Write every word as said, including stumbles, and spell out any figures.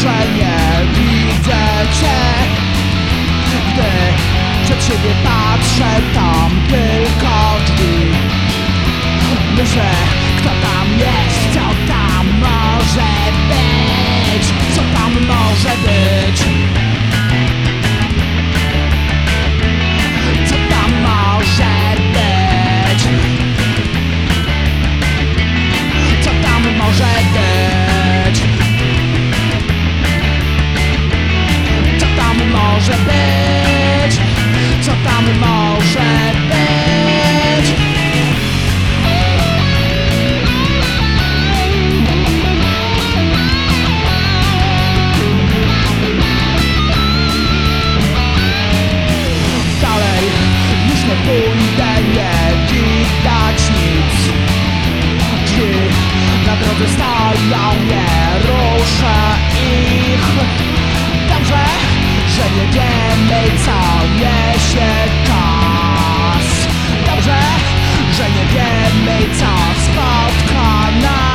że nie widzę cię. Gdy przed siebie patrzę, tam tylko drzwi. Myślę, kto tam jest, co tam może być, co tam może być, co tam może być, co tam może być, co tam może być, co tam może być. Dalej już nie pójdę, nie widać nic. Drzwi na drodze stoją, nie ruszę ich. Dobrze, że nie wiemy, co niesie czas. Dobrze, że nie wiemy, co spotka nas.